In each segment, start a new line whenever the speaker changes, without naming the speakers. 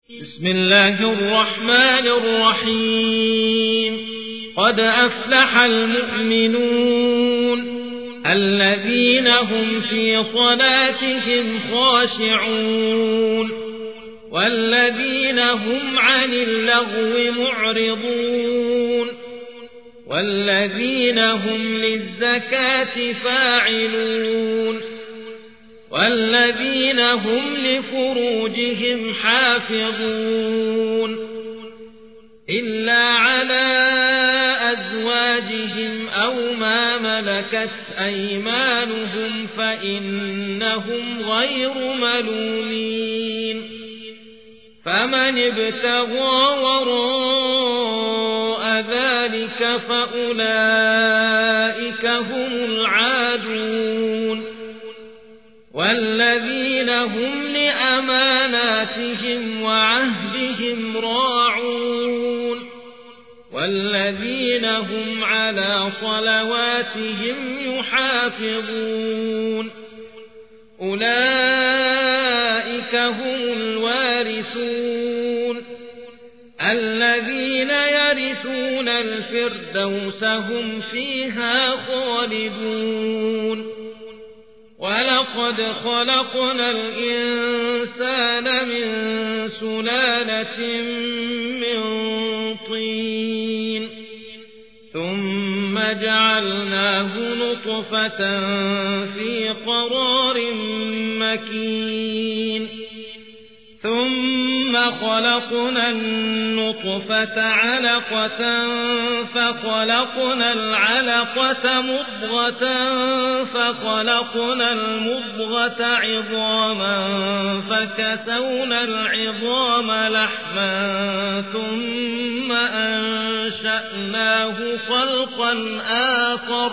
بسم الله الرحمن الرحيم قد أفلح المؤمنون الذين هم في صلاتهم خاشعون والذين هم عن اللغو معرضون والذين هم للزكاة فاعلون والذين هم لفروجهم حافظون إلا على أزواجهم أو ما ملكت أيمانهم فإنهم غير ملومين فمن ابتغى وراء ذلك فأولئك هم العادون والذين هم لأماناتهم وعهدهم راعون والذين هم على صلواتهم يحافظون أولئك هم الوارثون الذين يرثون الفردوس هم فيها خالدون ولقد خلقنا الإنسان من سلالة من طين ثم جعلناه نطفة في قرار مكين ثم خلقنا النطفة علقة فخلقنا العلقة مضغة فخلقنا المضغة عظاما فكسونا العظام لحما ثم أنشأناه خلقا آخر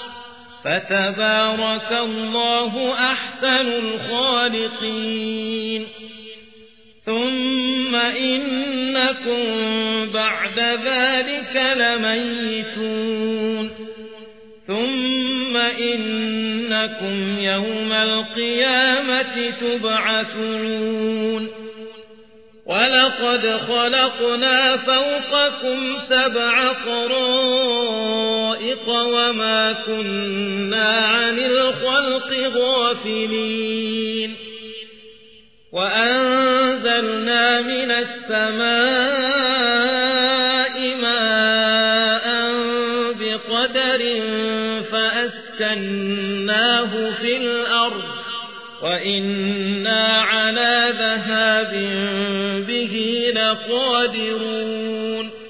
فتبارك الله أحسن الخالقين ثم إنكم بعد ذلك لميتون ثم إنكم يوم القيامة تبعثون ولقد خلقنا فوقكم 7 طرائق وما كنا عن الخلق غافلين وأنزلنا من السماء ماء بقدر فأسكناه في الأرض وإنا على ذهاب به لقادرون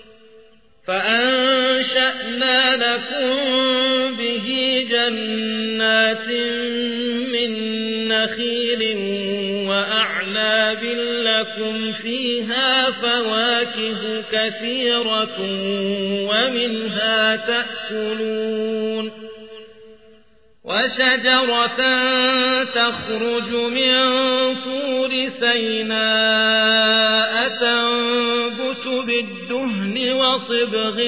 فأنشأنا لكم به جنات من نخيل وأعناب لكم فيها فواكه كثيرة ومنها تأكلون وشجرة تخرج من طور سيناء تنبت بالدهن وصبغ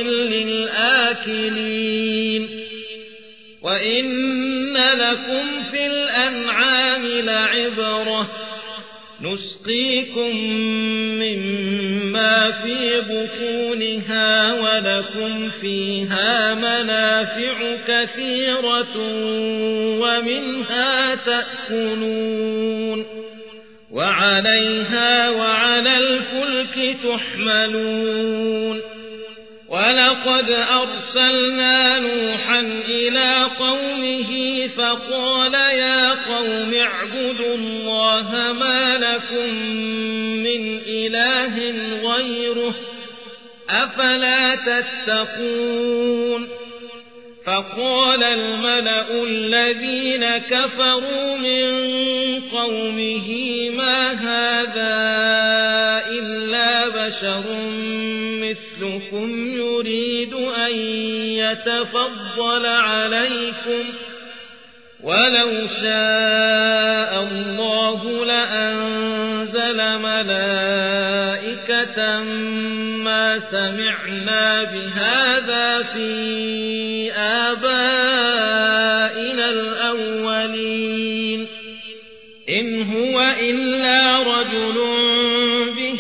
للآكلين وإن لكم في الأنعام لعبرة نسقيكم مما في بطونها ولكم فيها منافع كثيرة ومنها تأكلون وعليها وعلى الفلك تحملون ولقد أرسلنا نوحا إلى قومه فقال يا قوم اعبدوا الله ما لكم من إله غيره أفلا تتقون فقال الملأ الذين كفروا من قومه ما هذا إلا بشر مثلكم يريد أن يتفضل عليكم ولو شاء الله لأنزل ملائكة ما سمعنا بهذا في آبائنا الأولين إن هو إلا رجل به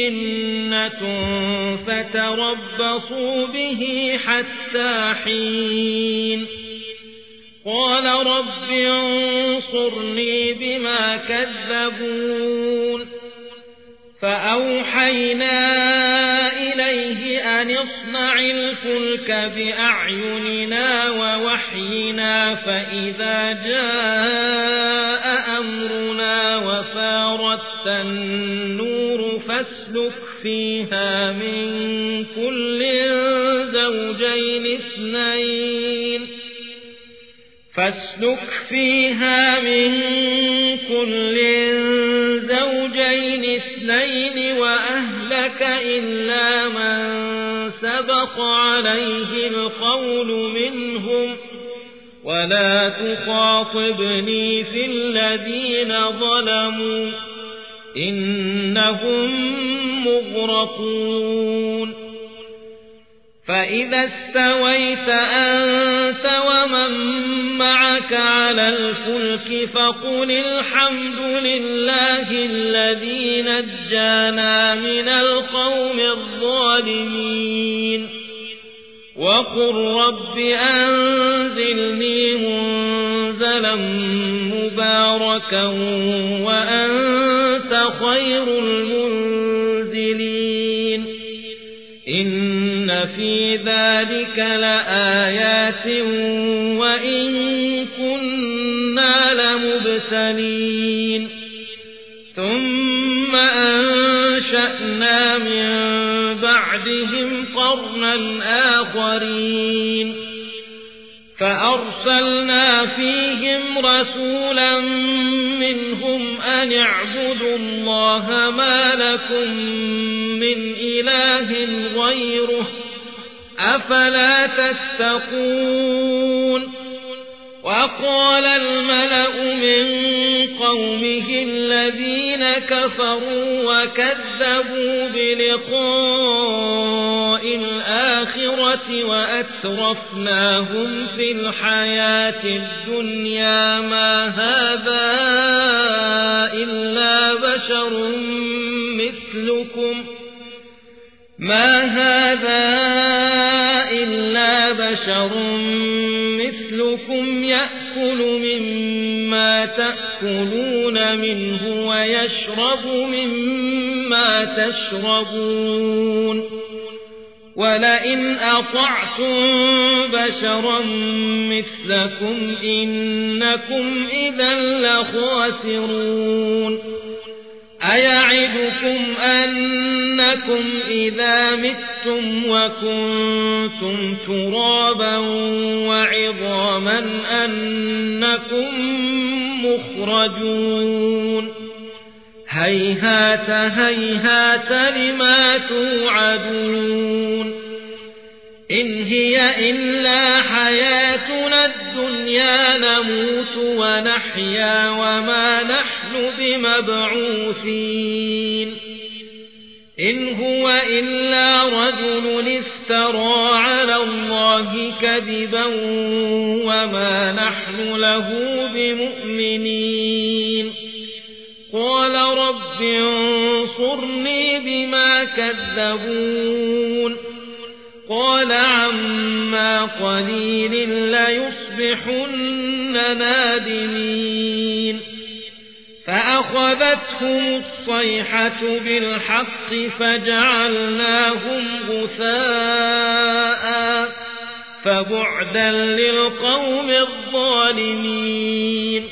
جنة فتربصوا به حتى حين قال رب انصرني بما كذبون فأوحينا إليه أن اصنع الفلك بأعيننا ووحينا فإذا جاء أمرنا وفارت النور فاسلك فيها من كل زوجين اثنين وأهلك إلا من سبق عليه القول منهم ولا تخاطبني في الذين ظلموا إنهم مغرقون فإذا استويت أنت ومن معك على الفلك فقل الحمد لله الذي نجانا من القوم الظالمين وقل رب أنزلني منزلا مباركا وأنت خير المنزلين إن في ذلك لآيات وإن كنا لمبتلين ثم أنشأنا من بعدهم قرنا آخرين فأرسلنا فيهم رسولا منهم أن اعبدوا الله ما لكم من إله غيره أفلا تتقون وقال الملأ من قومه الذين كفروا وكذبوا بلقاء الآخرة وأترفناهم في الحياة الدنيا ما هذا إلا بشر مثلكم يأكل مما تأكلون منه ويشرب مما تشربون ولئن أطعتم بشرا مثلكم إنكم إذا لخاسرون أيعدكم أنكم إذا متم وكنتم ترابا وعظاما أنكم مخرجون هيهات هيهات لما توعدون إن هي إلا حياتنا الدنيا نموت ونحيا وما نحن بمبعوثين إن هو إلا رجل افترى على الله كذبا وما نحن له بمؤمنين قال رب انصرني بما كذبون قال عما قليل ليصبحن نادمين فأخذتهم الصيحة بالحق فجعلناهم غثاء فبعدا للقوم الظالمين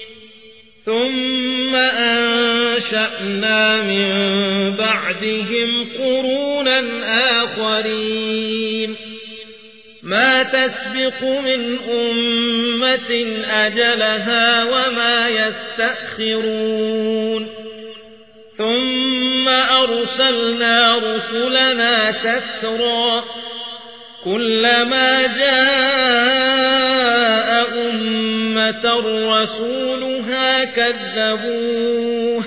ثم أنشأنا من بعدهم قرونا آخرين ما تسبق من أمة أجلها وما يستأخرون ثم أرسلنا رسلنا تترى كلما جاء أمة رسولها كذبوه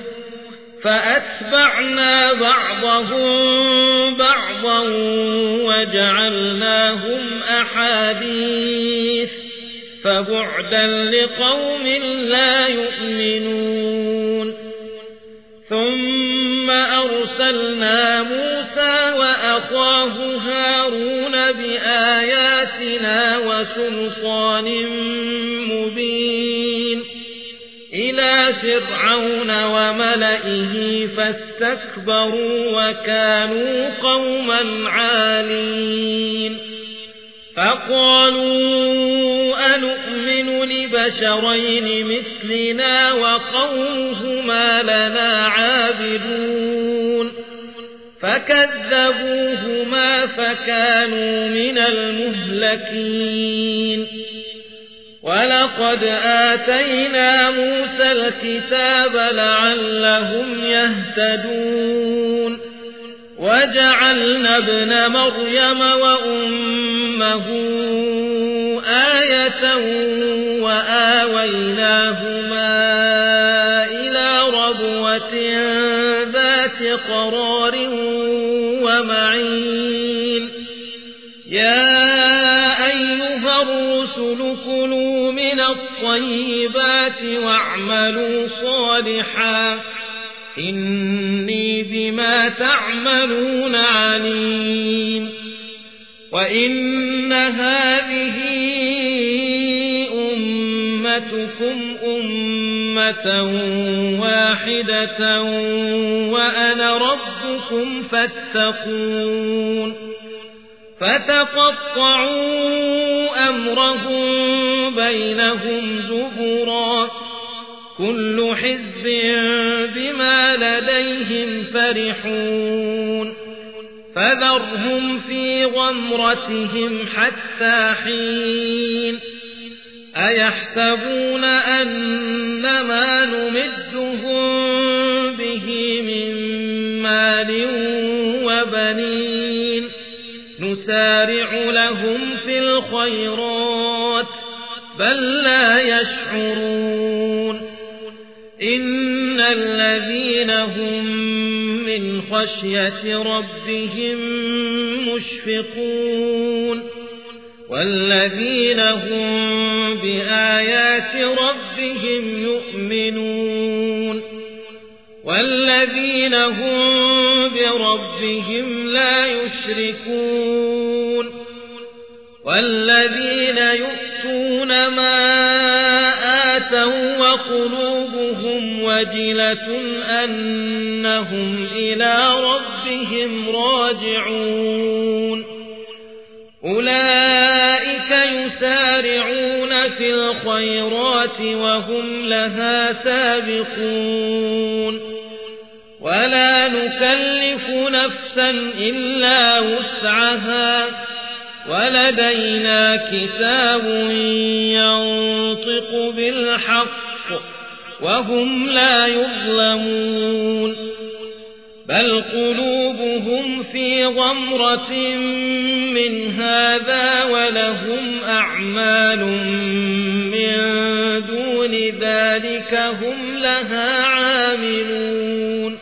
فأتبعنا بعضهم بعضا وجعلناهم أحاديث فبعدا لقوم لا يؤمنون ثم أرسلنا موسى وأخاه هارون بآياتنا وسلطان مبين إلى فرعون وملئه فاستكبروا وكانوا قوما عالين فقالوا أنؤمن لبشرين مثلنا وقومهما لنا عابدون فكذبوهما فكانوا من المهلكين ولقد آتينا موسى الكتاب لعلهم يهتدون وجعلنا ابن مريم وأمه آية وآويناهما إلى ربوة ذات قرار ومعين يا أيها الرسل كلوا من الطيبات واعملوا صالحا إني بما تعملون عليم وإن هذه أمتكم أمة واحدة وأنا ربكم فاتقون فتقطعوا أمرهم بينهم زبرا كل حزب بما لديهم فرحون فذرهم في غمرتهم حتى حين أيحسبون أن ما نمدهم به من مال وبنين نسارع لهم في الخيرات بل لا يشعرون إن الذين هم من خشية ربهم مشفقون والذين هم بآيات ربهم يؤمنون والذين هم بربهم لا يشركون والذين يؤتون ما آتوا وقلوبهم وجلة أنهم إلى ربهم راجعون أولئك يسارعون في الخيرات وهم لها سابقون ولا نكلف نفسا إلا وسعها ولدينا كتاب ينطق بالحق وهم لا يظلمون بل قلوبهم في غمرة من هذا ولهم أعمال من دون ذلك هم لها عاملون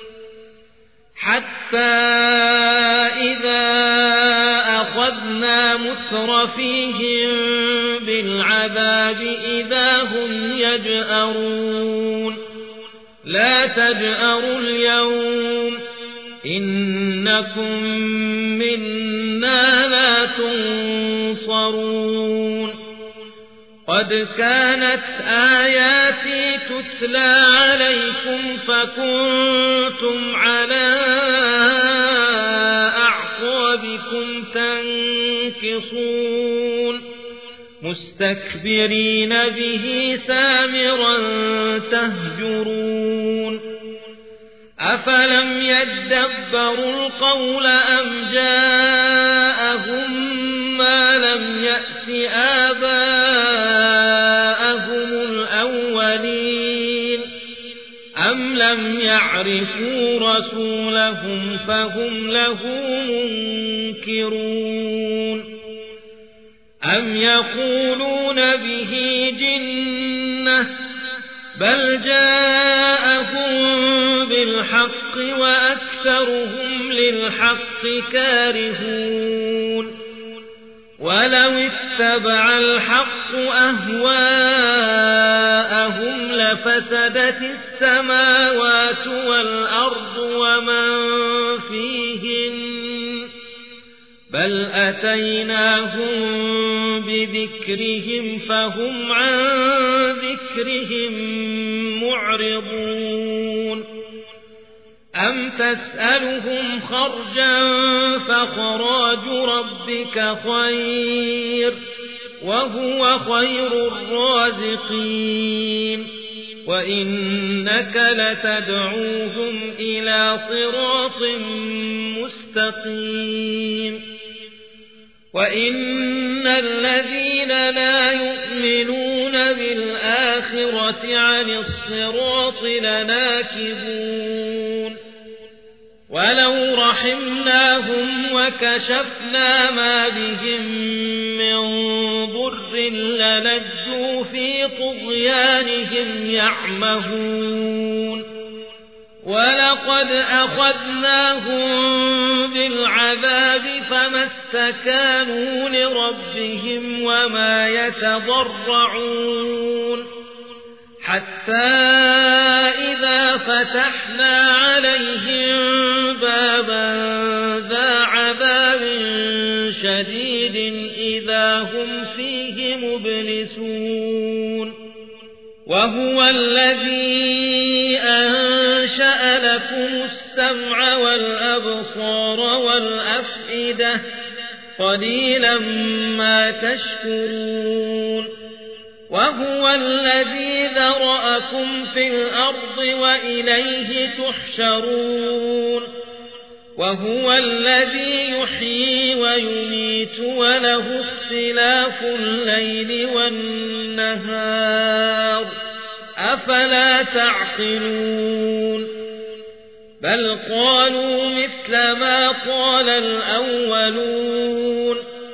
حتى إذا أخذنا مترفيهم بالعذاب إذا هم يجأرون لا تجأروا اليوم إنكم منا لا تنصرون قد كانت آياتي تتلى عليكم فكنتم على أعقابكم تنكصون مستكبرين به سامرا تهجرون أفلم يدبروا القول أم جاءهم ما لم يأت آباءهم الأولين أم لم يعرفوا رسولهم فهم له منكرون أم يقولون به جنة بل جاءهم بالحق وأكثرهم للحق كارهون ولو اتبع الحق أهواءهم لفسدت السماوات والأرض ومن فيهن بل أتيناهم بذكرهم فهم عن ذكرهم معرضون أم تسألهم خرجا فخراج ربك خير وهو خير الرازقين وإنك لتدعوهم إلى صراط مستقيم وإن الذين لا يؤمنون بالآخرة عن الصراط لناكبون ولو رحمناهم وكشفنا ما بهم من ضر للجوا في طغيانهم يعمهون ولقد أخذناهم بالعذاب فما استكانوا لربهم وما يتضرعون حتى إذا فتحنا عليهم بابا ذا عذاب شديد إذا هم فيه مبلسون وهو الذي أنشأ لكم السمع والأبصار والأفئدة قليلا ما تشكرون وهو الذي ذرأكم في الأرض وإليه تحشرون وهو الذي يحيي ويميت وله اختلاف الليل والنهار أفلا تعقلون بل قالوا مثل ما قال الأولون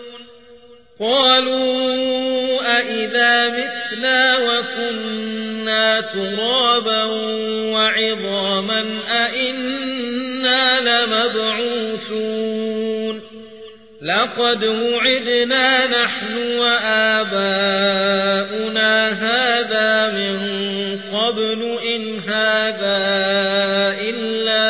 قالوا أئذا متنا وكنا ترابا وعظاما أئنا لمبعوثون لقد وعدنا نحن وآباؤنا هذا من قبل إن هذا إلا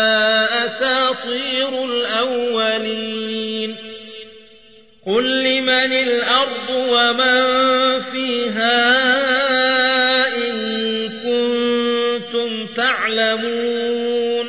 أساطير الأولين قل لمن الأرض ومن فيها إن كنتم تعلمون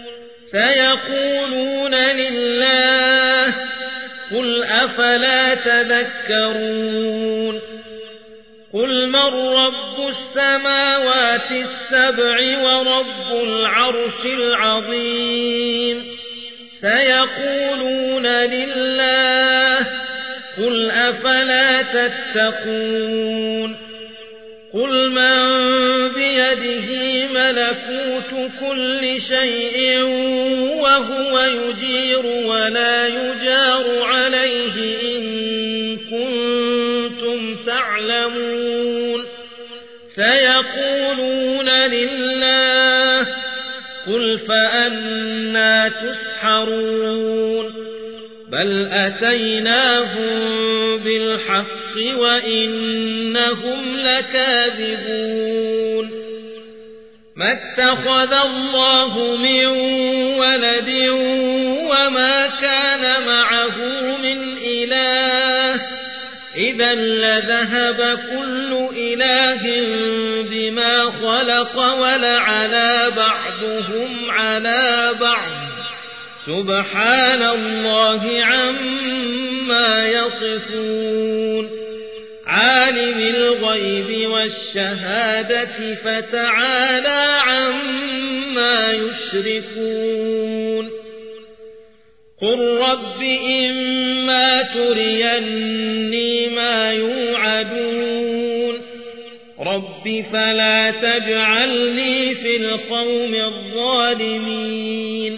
سيقولون لله قل أفلا تذكرون قل من رب السماوات السبع ورب العرش العظيم سيقولون لله قل أفلا تتقون قل من بيده ملكوت كل شيء وهو يجير ولا يجار عليه إن كنتم تعلمون سيقولون لله قل فأنى تسحرون بل أتيناهم بالحق وإنهم لكاذبون ما اتخذ الله من ولد وما كان معه من إله إذا لذهب كل إله بما خلق ولعلى بعضهم على بعض سبحان الله عما يصفون عالم الغيب والشهادة فتعالى عما يشركون قل رب إما تريني ما يوعدون رب فلا تجعلني في القوم الظالمين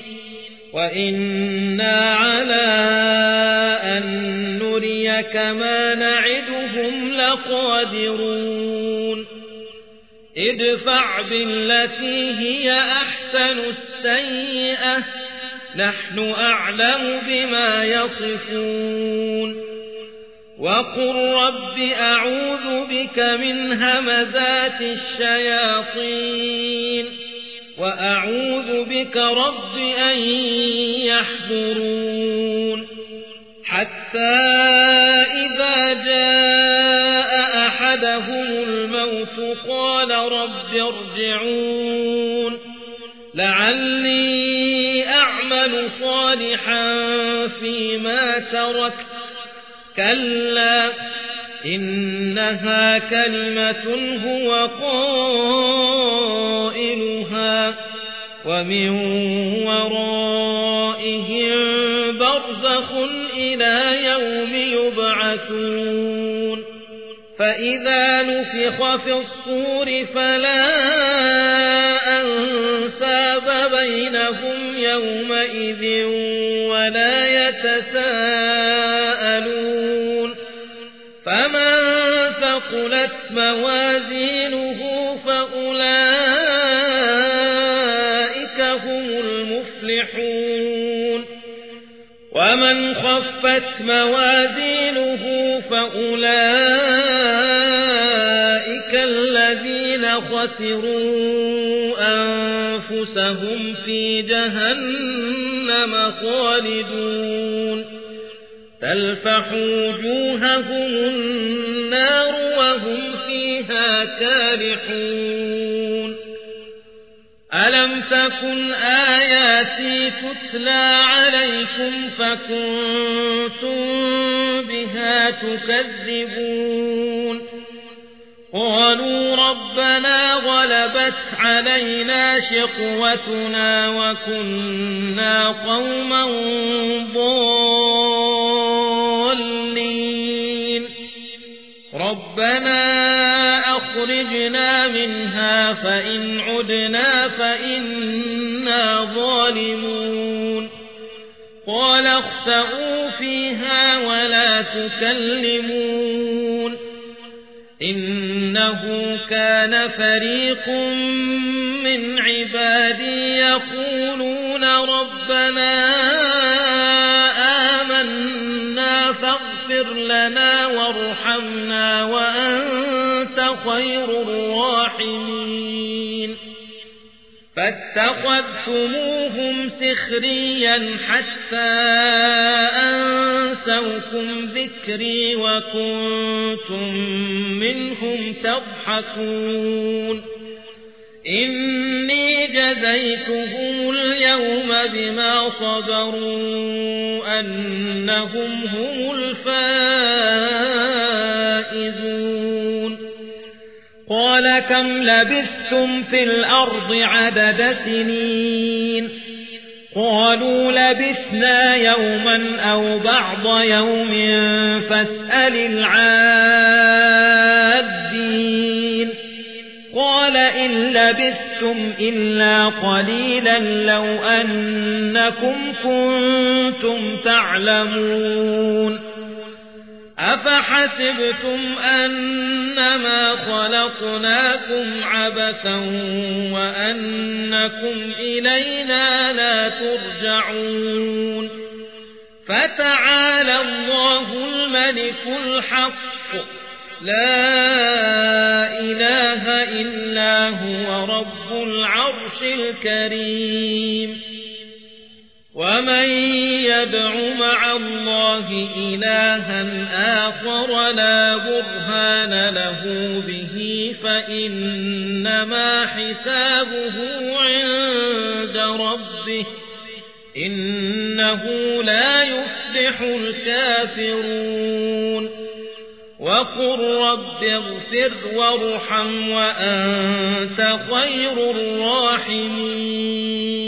وإنا على أن نريك ما نعدهم لقادرون ادفع بالتي هي أحسن السيئة نحن أعلم بما يصفون وقل رب أعوذ بك من همزات الشياطين وأعوذ بك رب أن يحضرون حتى إذا جاء أحدهم الموت قال رب ارجعون لعلي أعمل صالحا فيما تركت كلا إنها كلمة هو قائلها ومن ورائهم برزخ إلى يوم يبعثون فإذا نفخ في الصور فلا أنساب بينهم يومئذ ولا يتساءلون فمن ثقلت موازينه فأولئك هم المفلحون ومن خفت موازينه فأولئك الذين خسروا أنفسهم في جهنم خالدون تلفح وجوههم النار وهم فيها كالحون ألم تكن آياتي تتلى عليكم فكنتم بها تكذبون قالوا ربنا غلبت علينا شقوتنا وكنا قوما ضالين ربنا أخرجنا منها فإن عدنا فإنا ظالمون قال اخسئوا فيها ولا تكلمون إنه كان فريق من عبادي يقولون ربنا آمنا فاغفر لنا وارحمنا وأنت خير الراحمين فاتخذتموهم سخريا حتى أنسوكم ذكري وكنتم منهم تضحكون إني جزيتهم اليوم بما صبروا أنهم هم الفائزون قال كم لبثتم في الأرض عدد سنين قالوا لبثنا يوما أو بعض يوم فاسأل العادين قال إن لبثتم إلا قليلا لو أنكم كنتم تعلمون أفحسبتم أنما خلقناكم عبثا وأنكم إلينا لا ترجعون فتعالى الله الملك الحق لا إله إلا هو رب العرش الكريم ومن يدع مع الله إلها آخر لا برهان له به فإنما حسابه عند ربه إنه لا يفلح الكافرون وقل رب اغفر وارحم وأنت خير الراحمين